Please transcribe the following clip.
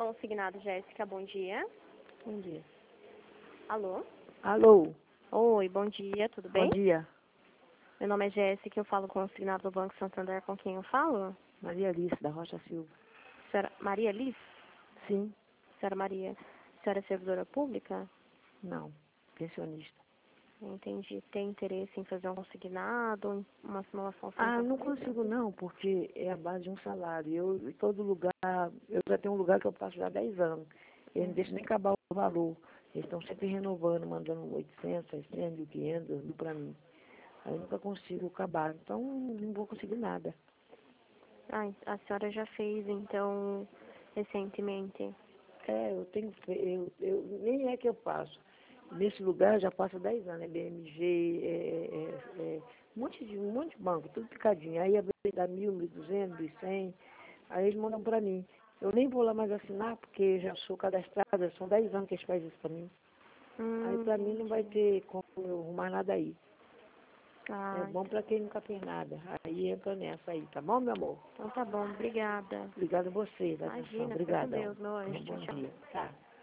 Consignado, Jéssica, bom dia. Bom dia. Alô? Alô, Oi, bom dia, tudo bem? bom dia. Meu nome é Jéssica, eu falo consignado do Banco Santander, com quem eu falo? Maria Alice, da Rocha Silva. Senhora Maria Liz? Sim, Senhora Maria, senhora é servidora pública? não, pensionista. Entendi. Tem interesse em fazer um consignado, uma simulação Ah, não simplista? consigo não, porque é a base de um salário. Eu, em todo lugar, eu já tenho um lugar que eu passo já há 10 anos. Eles não deixam nem acabar o valor. Eles estão sempre renovando, mandando 800, 600, 1.500, mil para mim. Aí eu nunca consigo acabar, então não vou conseguir nada. Ah, a senhora já fez, então, recentemente? É, nem é que eu passo. Nesse lugar eu já passo 10 anos, é BMG, um monte de banco, tudo picadinho. Aí a vez dá 1.000, 1.200, 1.100, aí eles mandam pra mim. Eu nem vou lá mais assinar, porque já sou cadastrada, são 10 anos que eles fazem isso pra mim. Aí pra mim não vai ter como eu arrumar nada aí. É Ah, bom pra quem nunca fez nada. Aí entra nessa aí, tá bom, meu amor? então tá bom, obrigada. Obrigada a você, da atenção. Imagina, fica com Obrigadão. Deus, meu anjo. Bom Tchau, tchau. dia. Tá.